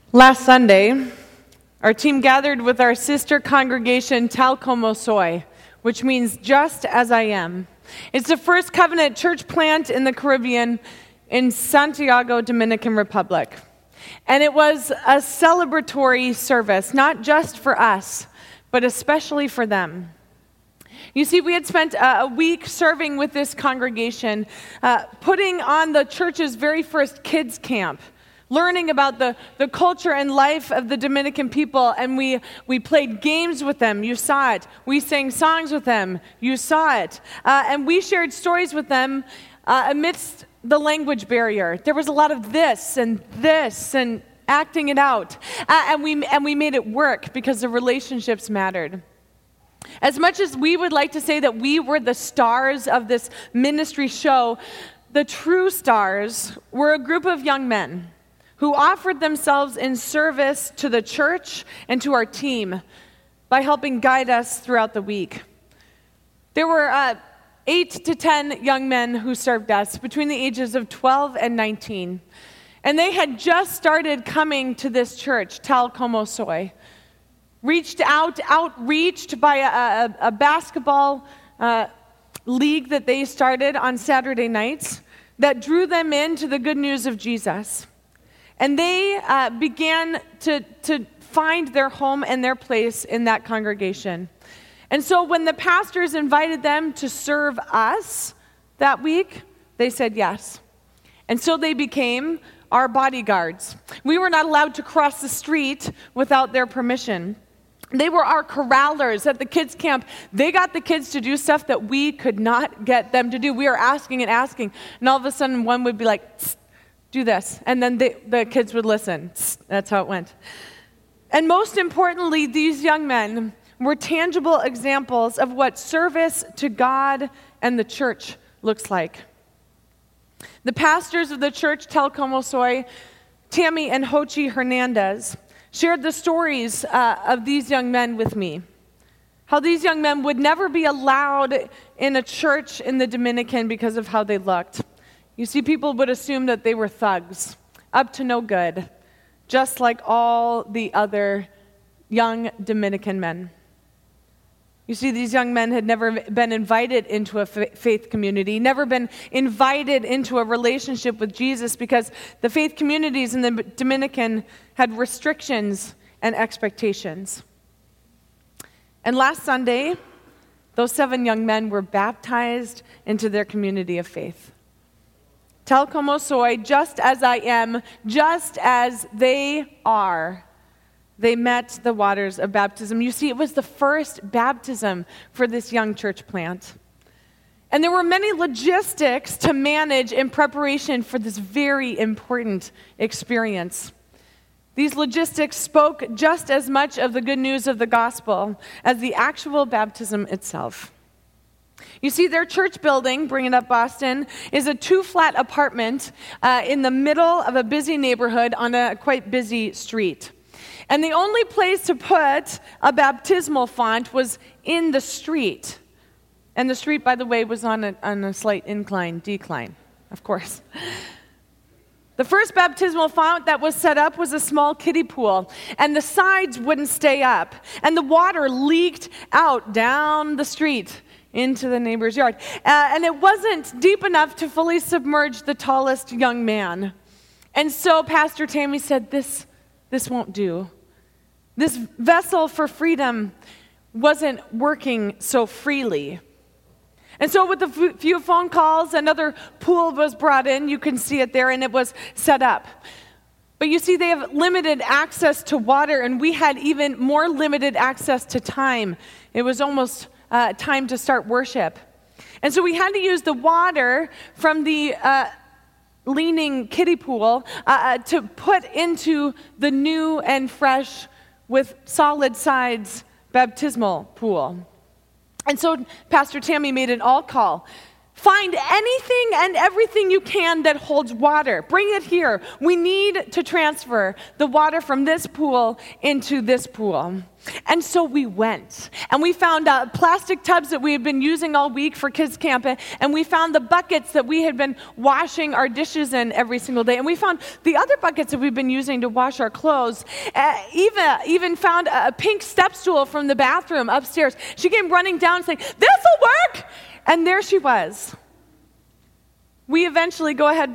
Last Sunday, our team gathered with our sister congregation, Tal Como Soy, which means just as I am. It's the first covenant church plant in the Caribbean in Santiago, Dominican Republic. And it was a celebratory service, not just for us, but especially for them. You see, we had spent a week serving with this congregation, putting on the church's very first kids camp, learning about the culture and life of the Dominican people, and we played games with them. You saw it. We sang songs with them. You saw it. And we shared stories with them amidst the language barrier. There was a lot of this and acting it out. And we made it work because the relationships mattered. As much as we would like to say that we were the stars of this ministry show, the true stars were a group of young men who offered themselves in service to the church and to our team by helping guide us throughout the week. There were 8 to 10 young men who served us between the ages of 12 and 19. And they had just started coming to this church, Tal Como Soy. Outreached by a basketball league that they started on Saturday nights that drew them into the good news of Jesus. And they began to find their home and their place in that congregation. And so when the pastors invited them to serve us that week, they said yes. And so they became our bodyguards. We were not allowed to cross the street without their permission. They were our corrallers at the kids' camp. They got the kids to do stuff that we could not get them to do. We were asking, and all of a sudden one would be like, do this. And then the kids would listen. That's how it went. And most importantly, these young men were tangible examples of what service to God and the church looks like. The pastors of the church, Tal Como Soy, Tammy and Hochi Hernandez, shared the stories of these young men with me. How these young men would never be allowed in a church in the Dominican because of how they looked. You see, people would assume that they were thugs, up to no good, just like all the other young Dominican men. You see, these young men had never been invited into a faith community, never been invited into a relationship with Jesus because the faith communities in the Dominican had restrictions and expectations. And last Sunday, those 7 young men were baptized into their community of faith. Tal Como Soy, just as I am, just as they are, they met the waters of baptism. You see, it was the first baptism for this young church plant. And there were many logistics to manage in preparation for this very important experience. These logistics spoke just as much of the good news of the gospel as the actual baptism itself. You see, their church building, Bring It Up Boston, is a 2-flat apartment in the middle of a busy neighborhood on a quite busy street. And the only place to put a baptismal font was in the street. And the street, by the way, was on a slight decline, of course. The first baptismal font that was set up was a small kiddie pool, and the sides wouldn't stay up, and the water leaked out down the street into the neighbor's yard. And it wasn't deep enough to fully submerge the tallest young man. And so Pastor Tammy said, this won't do. This vessel for freedom wasn't working so freely. And so with a few phone calls, another pool was brought in. You can see it there, and it was set up. But you see, they have limited access to water, and we had even more limited access to time. It was almost time to start worship. And so we had to use the water from the leaning kiddie pool to put into the new and fresh with solid sides baptismal pool. And so Pastor Tammy made an all call Find anything and everything you can that holds water. Bring it here. We need to transfer the water from this pool into this pool. And so we went, and we found plastic tubs that we had been using all week for kids' camp, and we found the buckets that we had been washing our dishes in every single day, and we found the other buckets that we've been using to wash our clothes. Eva even found a pink step stool from the bathroom upstairs. She came running down saying, "This'll work!" And there she was. We eventually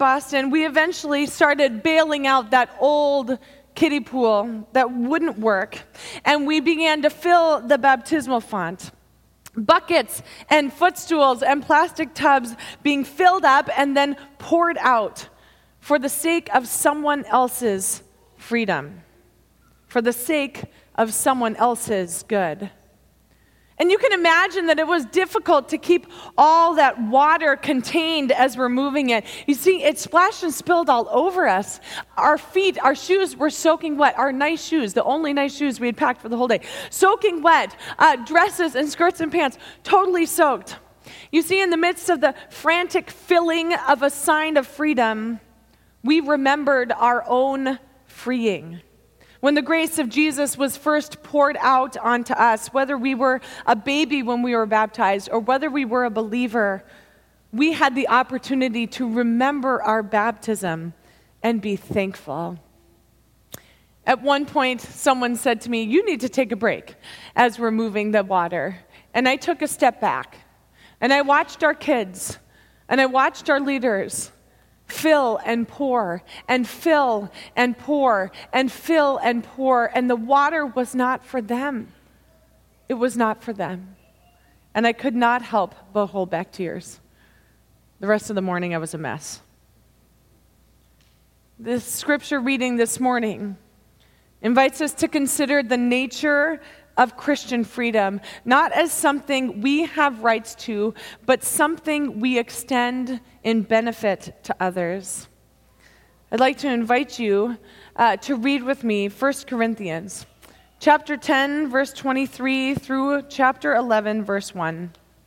started bailing out that old kiddie pool that wouldn't work, and we began to fill the baptismal font. Buckets and footstools and plastic tubs being filled up and then poured out for the sake of someone else's freedom, for the sake of someone else's good. And you can imagine that it was difficult to keep all that water contained as we're moving it. You see, it splashed and spilled all over us. Our feet, our shoes were soaking wet. Our nice shoes, the only nice shoes we had packed for the whole day, soaking wet. Dresses and skirts and pants, totally soaked. You see, in the midst of the frantic filling of a sign of freedom, we remembered our own freeing. When the grace of Jesus was first poured out onto us, whether we were a baby when we were baptized or whether we were a believer, we had the opportunity to remember our baptism and be thankful. At one point, someone said to me, "You need to take a break as we're moving the water." And I took a step back, and I watched our kids, and I watched our leaders fill and pour, and fill and pour, and fill and pour, and the water was not for them. It was not for them. And I could not help but hold back tears. The rest of the morning, I was a mess. This scripture reading this morning invites us to consider the nature of Christian freedom, not as something we have rights to, but something we extend in benefit to others. I'd like to invite you to read with me 1 Corinthians chapter 10, verse 23 through chapter 11, verse 1.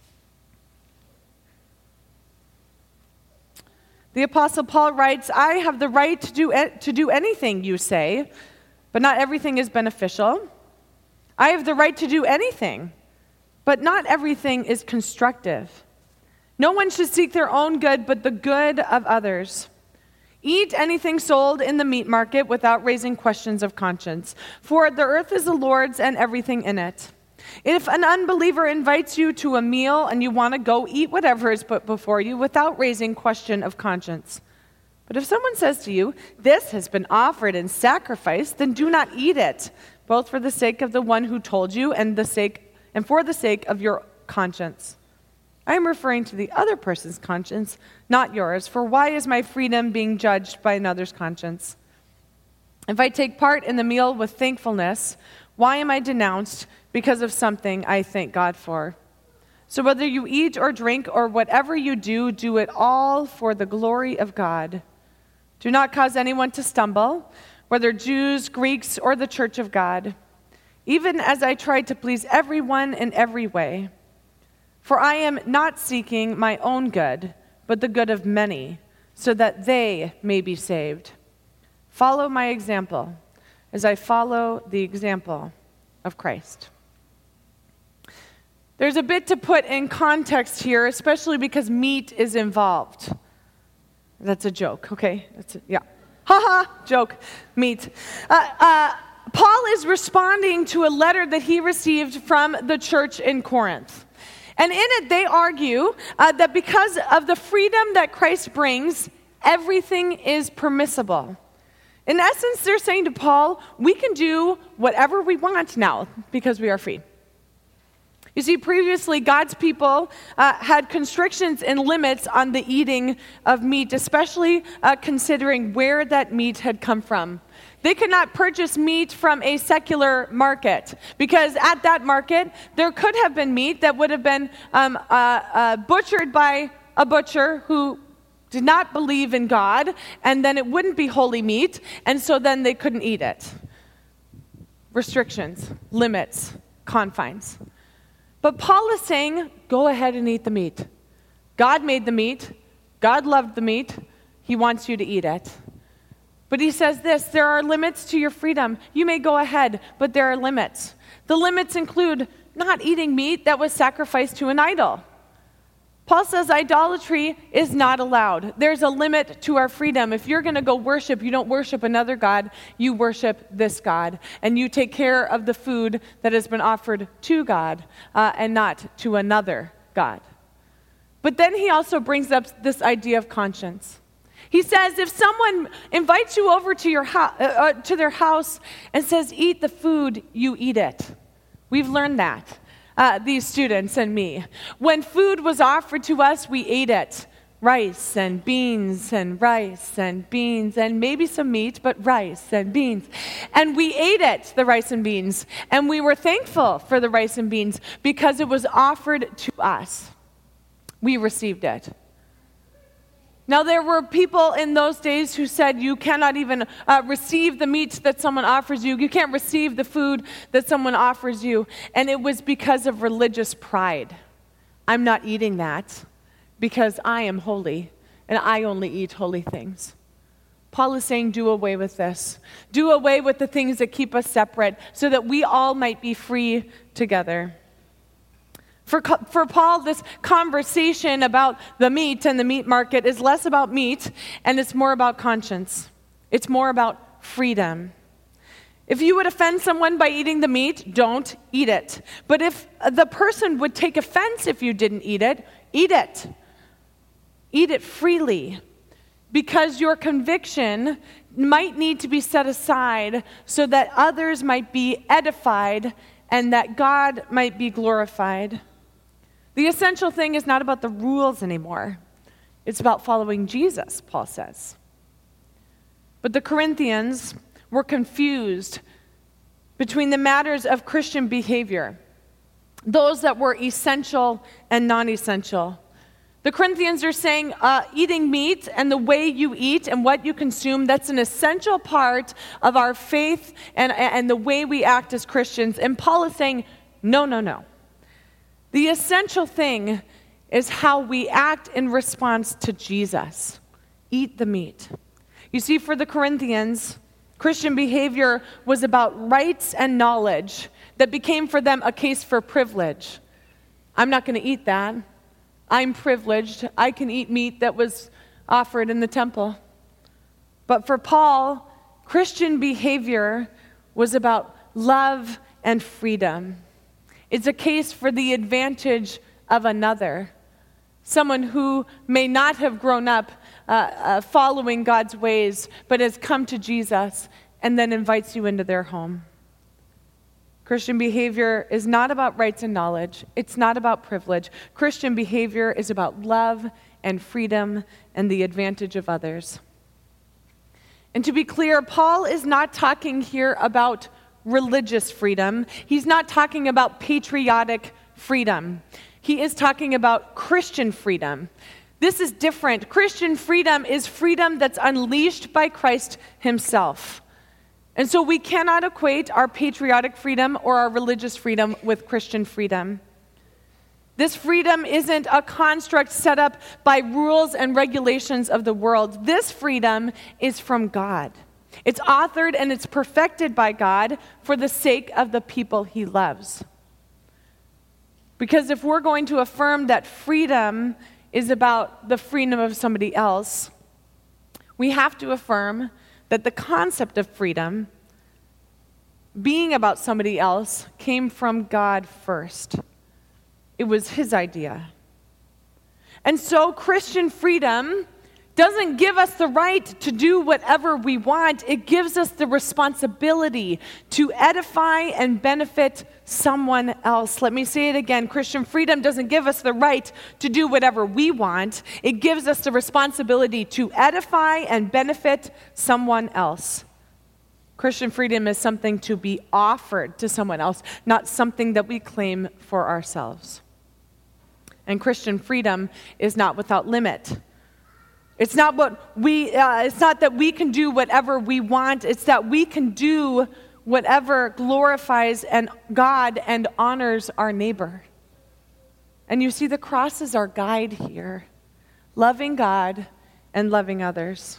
The Apostle Paul writes, "I have the right to do anything you say, but not everything is beneficial. I have the right to do anything, but not everything is constructive. No one should seek their own good, but the good of others. Eat anything sold in the meat market without raising questions of conscience, for the earth is the Lord's and everything in it. If an unbeliever invites you to a meal and you want to go, eat whatever is put before you without raising question of conscience. But if someone says to you, 'This has been offered in sacrifice,' then do not eat it, both for the sake of the one who told you and for the sake of your conscience. I am referring to the other person's conscience, not yours, for why is my freedom being judged by another's conscience? If I take part in the meal with thankfulness, why am I denounced because of something I thank God for? So whether you eat or drink or whatever you do, do it all for the glory of God. Do not cause anyone to stumble, whether Jews, Greeks, or the church of God, even as I tried to please everyone in every way. For I am not seeking my own good, but the good of many, so that they may be saved. Follow my example as I follow the example of Christ." There's a bit to put in context here, especially because meat is involved. That's a joke, okay? Joke, meat. Paul is responding to a letter that he received from the church in Corinth. And in it, they argue that because of the freedom that Christ brings, everything is permissible. In essence, they're saying to Paul, we can do whatever we want now because we are free. You see, previously, God's people had constrictions and limits on the eating of meat, especially considering where that meat had come from. They could not purchase meat from a secular market because at that market, there could have been meat that would have been butchered by a butcher who did not believe in God, and then it wouldn't be holy meat, and so then they couldn't eat it. Restrictions, limits, confines. But Paul is saying, go ahead and eat the meat. God made the meat. God loved the meat. He wants you to eat it. But he says this, there are limits to your freedom. You may go ahead, but there are limits. The limits include not eating meat that was sacrificed to an idol. Paul says idolatry is not allowed. There's a limit to our freedom. If you're going to go worship, you don't worship another God, you worship this God. And you take care of the food that has been offered to God and not to another God. But then he also brings up this idea of conscience. He says if someone invites you over to to their house and says, eat the food, you eat it. We've learned that. These students and me. When food was offered to us, we ate it. Rice and beans and rice and beans and maybe some meat, but rice and beans. And we ate it, the rice and beans. And we were thankful for the rice and beans because it was offered to us. We received it. Now, there were people in those days who said you cannot even receive the meat that someone offers you. You can't receive the food that someone offers you. And it was because of religious pride. I'm not eating that because I am holy and I only eat holy things. Paul is saying do away with this. Do away with the things that keep us separate so that we all might be free together. For Paul, this conversation about the meat and the meat market is less about meat, and it's more about conscience. It's more about freedom. If you would offend someone by eating the meat, don't eat it. But if the person would take offense if you didn't eat it, eat it. Eat it freely, because your conviction might need to be set aside so that others might be edified and that God might be glorified. The essential thing is not about the rules anymore. It's about following Jesus, Paul says. But the Corinthians were confused between the matters of Christian behavior, those that were essential and non-essential. The Corinthians are saying eating meat and the way you eat and what you consume, that's an essential part of our faith and the way we act as Christians. And Paul is saying, no. The essential thing is how we act in response to Jesus. Eat the meat. You see, for the Corinthians, Christian behavior was about rights and knowledge that became for them a case for privilege. I'm not going to eat that. I'm privileged. I can eat meat that was offered in the temple. But for Paul, Christian behavior was about love and freedom. It's a case for the advantage of another, someone who may not have grown up following God's ways, but has come to Jesus and then invites you into their home. Christian behavior is not about rights and knowledge. It's not about privilege. Christian behavior is about love and freedom and the advantage of others. And to be clear, Paul is not talking here about religious freedom. He's not talking about patriotic freedom. He is talking about Christian freedom. This is different. Christian freedom is freedom that's unleashed by Christ himself. And so we cannot equate our patriotic freedom or our religious freedom with Christian freedom. This freedom isn't a construct set up by rules and regulations of the world. This freedom is from God. It's authored and it's perfected by God for the sake of the people he loves. Because if we're going to affirm that freedom is about the freedom of somebody else, we have to affirm that the concept of freedom being about somebody else came from God first. It was his idea. And so Christian freedom doesn't give us the right to do whatever we want. It gives us the responsibility to edify and benefit someone else. Let me say it again. Christian freedom doesn't give us the right to do whatever we want. It gives us the responsibility to edify and benefit someone else. Christian freedom is something to be offered to someone else, not something that we claim for ourselves. And Christian freedom is not without limit. It's not that we can do whatever we want. It's that we can do whatever glorifies God and honors our neighbor. And you see, the cross is our guide here, loving God and loving others.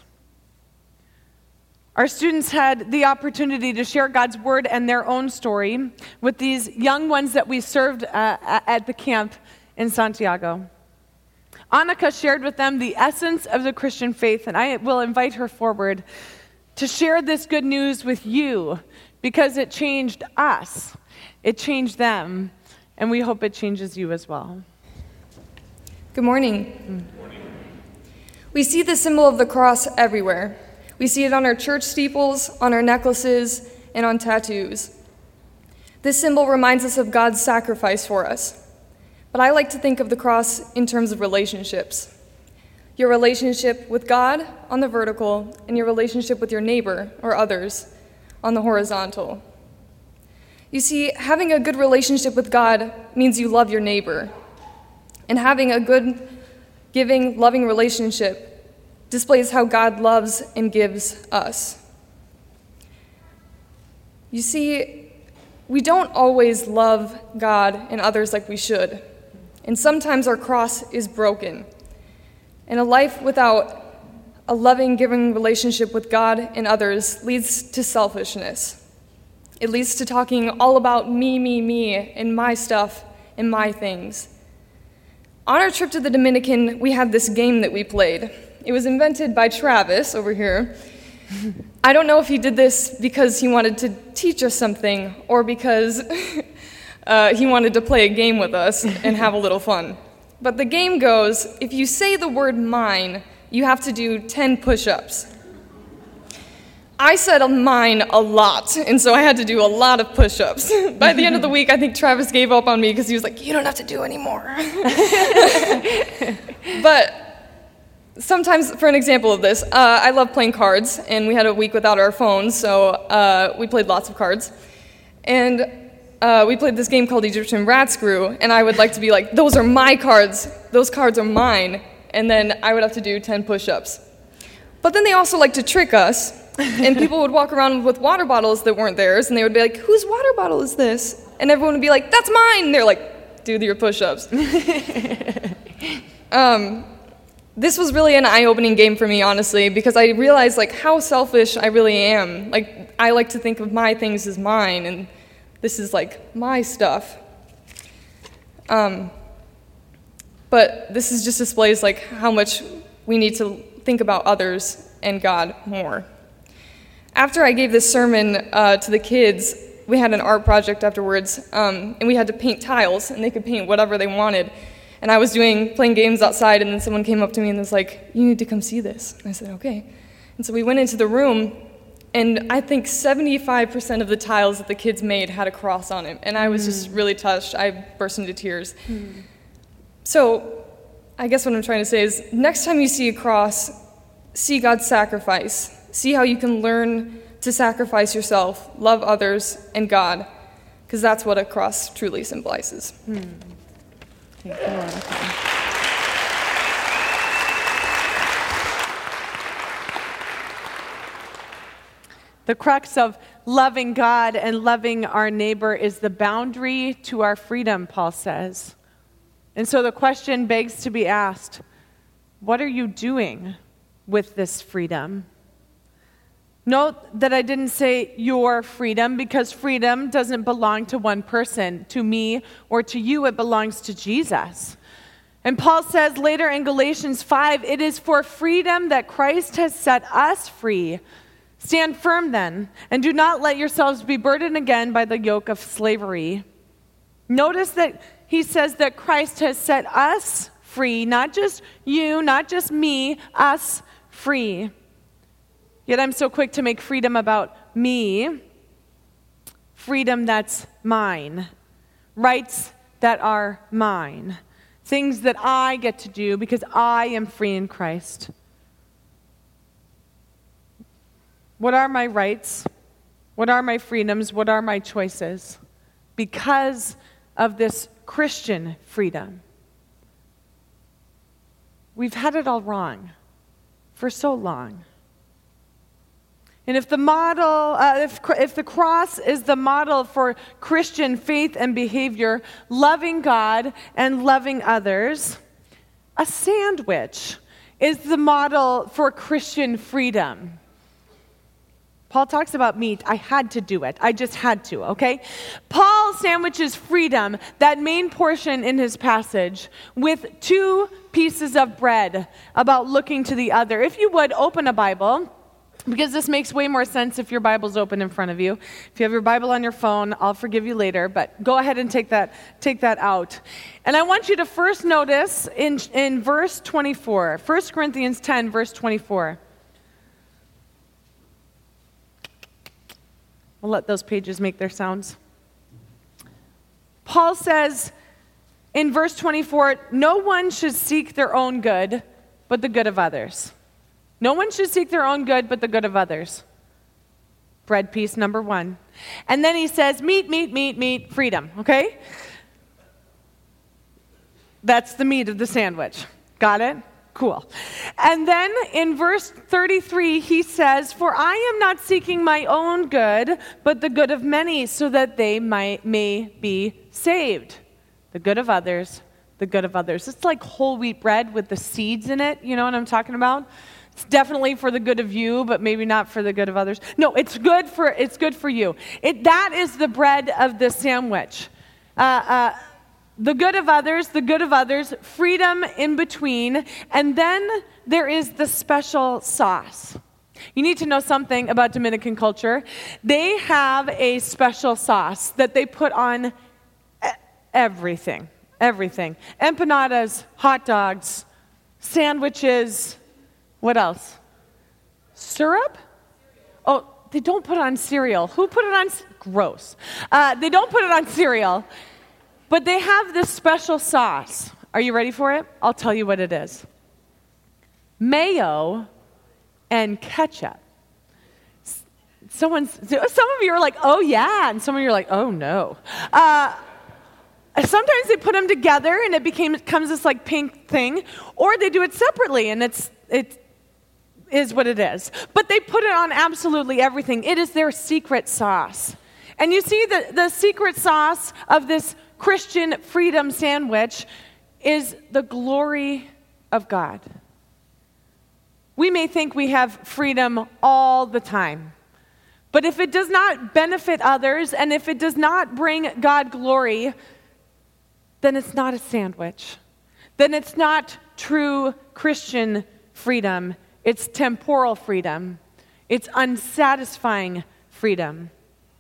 Our students had the opportunity to share God's word and their own story with these young ones that we served at the camp in Santiago. Annika shared with them the essence of the Christian faith, and I will invite her forward to share this good news with you because it changed us, it changed them, and we hope it changes you as well. Good morning. We see the symbol of the cross everywhere. We see it on our church steeples, on our necklaces, and on tattoos. This symbol reminds us of God's sacrifice for us. But I like to think of the cross in terms of relationships. Your relationship with God on the vertical, and your relationship with your neighbor or others on the horizontal. You see, having a good relationship with God means you love your neighbor. And having a good, giving, loving relationship displays how God loves and gives us. You see, we don't always love God and others like we should. And sometimes our cross is broken. And a life without a loving, giving relationship with God and others leads to selfishness. It leads to talking all about me, and my stuff and my things. On our trip to the Dominican, we had this game that we played. It was invented by Travis over here. I don't know if he did this because he wanted to teach us something or because he wanted to play a game with us and have a little fun. But the game goes, if you say the word mine, you have to do 10 push-ups. I said mine a lot, and so I had to do a lot of push-ups. By the end of the week, I think Travis gave up on me because he was like, you don't have to do any more. But sometimes, for an example of this, I love playing cards, and we had a week without our phones, so we played lots of cards. And we played this game called Egyptian Rat Screw, and I would like to be like, those are my cards, those cards are mine, and then I would have to do 10 push-ups. But then they also like to trick us, and people would walk around with water bottles that weren't theirs, and they would be like, whose water bottle is this? And everyone would be like, that's mine! And they're like, do your push-ups. This was really an eye-opening game for me, honestly, because I realized like how selfish I really am. Like, I like to think of my things as mine, and this is like my stuff. But this is just displays like how much we need to think about others and God more. After I gave this sermon to the kids, we had an art project afterwards, and we had to paint tiles, and they could paint whatever they wanted. And I was playing games outside, and then someone came up to me and was like, you need to come see this. And I said, okay. And so we went into the room, and I think 75% of the tiles that the kids made had a cross on it. And I was just really touched. I burst into tears. So I guess what I'm trying to say is, next time you see a cross, see God's sacrifice. See how you can learn to sacrifice yourself, love others, and God, because that's what a cross truly symbolizes. Thank you, Monica. The crux of loving God and loving our neighbor is the boundary to our freedom, Paul says. And so the question begs to be asked, what are you doing with this freedom? Note that I didn't say your freedom, because freedom doesn't belong to one person, to me or to you. It belongs to Jesus. And Paul says later in Galatians 5, it is for freedom that Christ has set us free. Stand firm then, and do not let yourselves be burdened again by the yoke of slavery. Notice that he says that Christ has set us free, not just you, not just me, us free. Yet I'm so quick to make freedom about me, freedom that's mine, rights that are mine, things that I get to do because I am free in Christ. What are my rights? What are my freedoms? What are my choices? Because of this Christian freedom. We've had it all wrong for so long. And if the model, if the cross is the model for Christian faith and behavior, loving God and loving others, a sandwich is the model for Christian freedom. Paul talks about meat. I had to do it. I just had to, okay? Paul sandwiches freedom, that main portion in his passage, with 2 pieces of bread about looking to the other. If you would, open a Bible, because this makes way more sense if your Bible's open in front of you. If you have your Bible on your phone, I'll forgive you later, but go ahead and take that out. And I want you to first notice in verse 24, 1 Corinthians 10, verse 24. We'll let those pages make their sounds. Paul says in verse 24, no one should seek their own good, but the good of others. No one should seek their own good, but the good of others. Bread piece number 1. And then he says, meat, freedom, okay? That's the meat of the sandwich. Got it? Cool. And then in verse 33, he says, for I am not seeking my own good, but the good of many, so that they may be saved. The good of others, the good of others. It's like whole wheat bread with the seeds in it. You know what I'm talking about? It's definitely for the good of you, but maybe not for the good of others. No, it's good for you. That is the bread of the sandwich. The good of others, freedom in between, and then there is the special sauce. You need to know something about Dominican culture. They have a special sauce that they put on everything. Empanadas, hot dogs, sandwiches, what else? Syrup? Oh, they don't put it on cereal. Who put it on? Gross. They don't put it on cereal. But they have this special sauce. Are you ready for it? I'll tell you what it is. Mayo and ketchup. Some of you are like, oh yeah, and some of you are like, oh no. Sometimes they put them together and it becomes this like pink thing, or they do it separately and it is what it is. But they put it on absolutely everything. It is their secret sauce. And you see the secret sauce of this Christian freedom sandwich is the glory of God. We may think we have freedom all the time, but if it does not benefit others and if it does not bring God glory, then it's not a sandwich. Then it's not true Christian freedom. It's temporal freedom. It's unsatisfying freedom.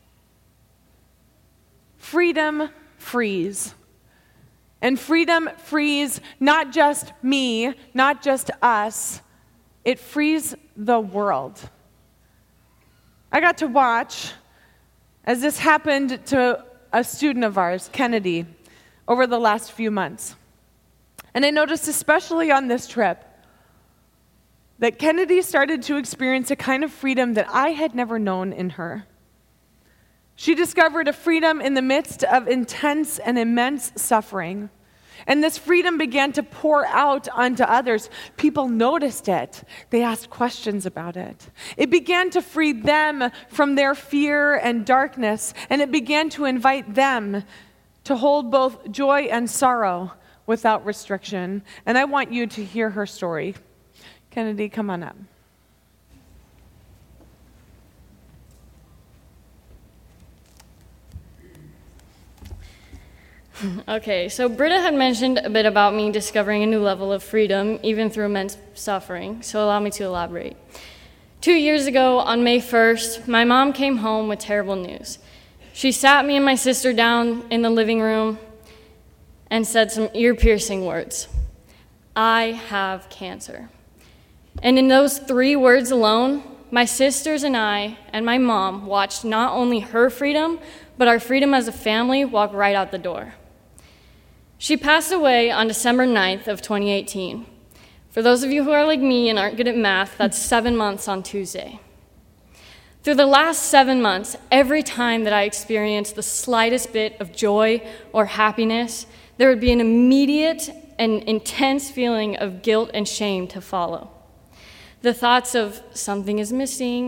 Freedom frees. And freedom frees not just me, not just us. It frees the world. I got to watch as this happened to a student of ours, Kennedy, over the last few months. And I noticed, especially on this trip, that Kennedy started to experience a kind of freedom that I had never known in her. She discovered a freedom in the midst of intense and immense suffering. And this freedom began to pour out onto others. People noticed it. They asked questions about it. It began to free them from their fear and darkness, and it began to invite them to hold both joy and sorrow without restriction. And I want you to hear her story. Kennedy, come on up. Okay, so Britta had mentioned a bit about me discovering a new level of freedom, even through immense suffering, so allow me to elaborate. 2 years ago, on May 1st, my mom came home with terrible news. She sat me and my sister down in the living room and said some ear-piercing words. I have cancer. And in those 3 words alone, my sisters and I and my mom watched not only her freedom, but our freedom as a family walk right out the door. She passed away on December 9th of 2018. For those of you who are like me and aren't good at math, that's 7 months on Tuesday. Through the last 7 months, every time that I experienced the slightest bit of joy or happiness, there would be an immediate and intense feeling of guilt and shame to follow. The thoughts of something is missing,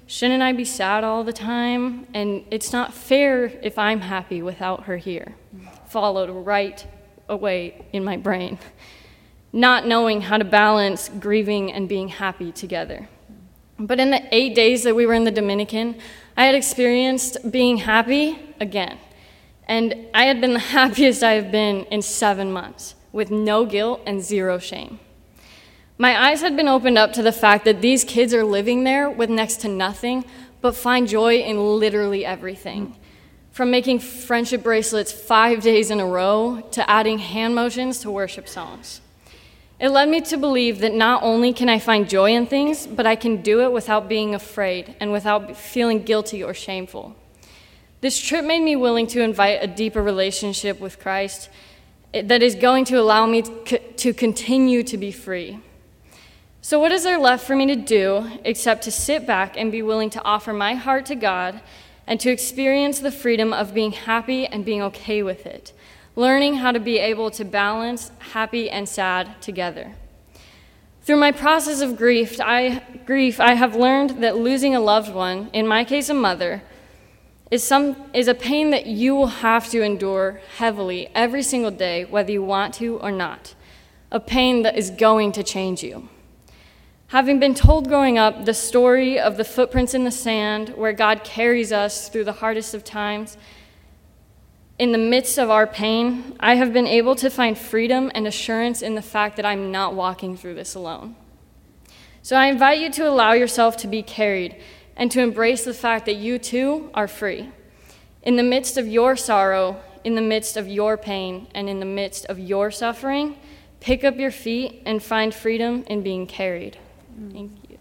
Shouldn't I be sad all the time? And it's not fair if I'm happy without her here. Followed right away in my brain. Not knowing how to balance grieving and being happy together. But in the 8 days that we were in the Dominican, I had experienced being happy again. And I had been the happiest I have been in 7 months, with no guilt and zero shame. My eyes had been opened up to the fact that these kids are living there with next to nothing, but find joy in literally everything. From making friendship bracelets 5 days in a row to adding hand motions to worship songs. It led me to believe that not only can I find joy in things, but I can do it without being afraid and without feeling guilty or shameful. This trip made me willing to invite a deeper relationship with Christ that is going to allow me to continue to be free. So what is there left for me to do except to sit back and be willing to offer my heart to God and to experience the freedom of being happy and being okay with it, learning how to be able to balance happy and sad together. Through my process of grief, I have learned that losing a loved one, in my case a mother, is a pain that you will have to endure heavily every single day, whether you want to or not, a pain that is going to change you. Having been told growing up the story of the footprints in the sand where God carries us through the hardest of times, in the midst of our pain, I have been able to find freedom and assurance in the fact that I'm not walking through this alone. So I invite you to allow yourself to be carried and to embrace the fact that you too are free. In the midst of your sorrow, in the midst of your pain, and in the midst of your suffering, pick up your feet and find freedom in being carried. Thank you.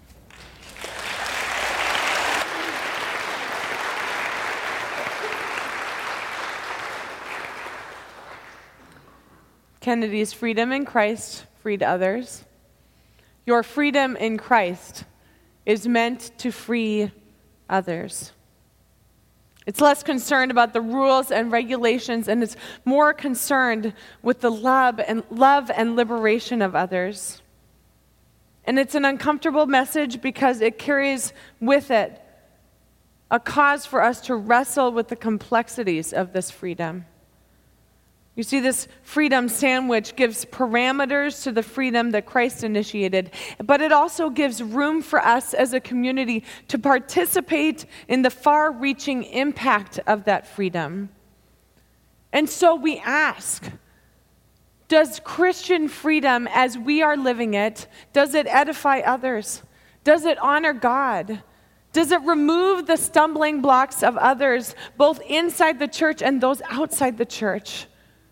Kennedy's freedom in Christ freed others. Your freedom in Christ is meant to free others. It's less concerned about the rules and regulations, and it's more concerned with the love and liberation of others. And it's an uncomfortable message because it carries with it a cause for us to wrestle with the complexities of this freedom. You see, this freedom sandwich gives parameters to the freedom that Christ initiated, but it also gives room for us as a community to participate in the far-reaching impact of that freedom. And so we ask, does Christian freedom as we are living it, does it edify others? Does it honor God? Does it remove the stumbling blocks of others, both inside the church and those outside the church?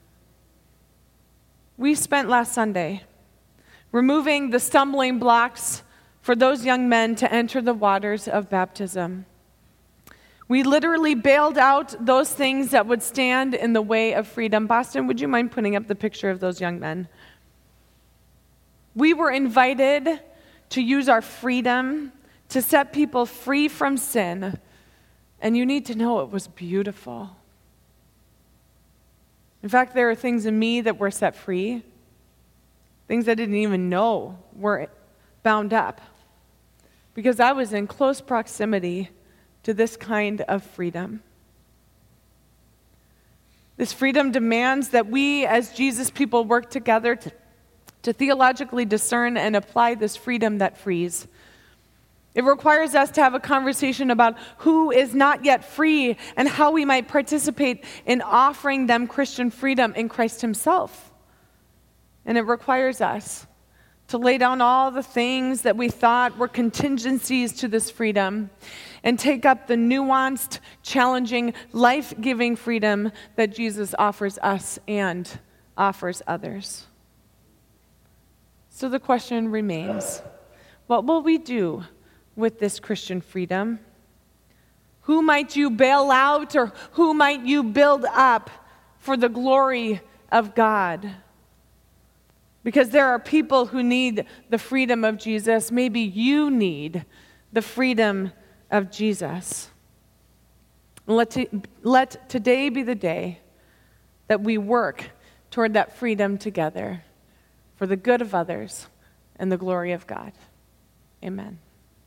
We spent last Sunday removing the stumbling blocks for those young men to enter the waters of baptism. We literally bailed out those things that would stand in the way of freedom. Boston, would you mind putting up the picture of those young men? We were invited to use our freedom to set people free from sin, and you need to know it was beautiful. In fact, there are things in me that were set free, things I didn't even know were bound up, because I was in close proximity to this kind of freedom. This freedom demands that we as Jesus people work together to theologically discern and apply this freedom that frees. It requires us to have a conversation about who is not yet free and how we might participate in offering them Christian freedom in Christ himself. And it requires us to lay down all the things that we thought were contingencies to this freedom and take up the nuanced, challenging, life-giving freedom that Jesus offers us and offers others. So the question remains, what will we do with this Christian freedom? Who might you bail out, or who might you build up for the glory of God? Because there are people who need the freedom of Jesus. Maybe you need the freedom of Jesus. Let today be the day that we work toward that freedom together for the good of others and the glory of God. Amen.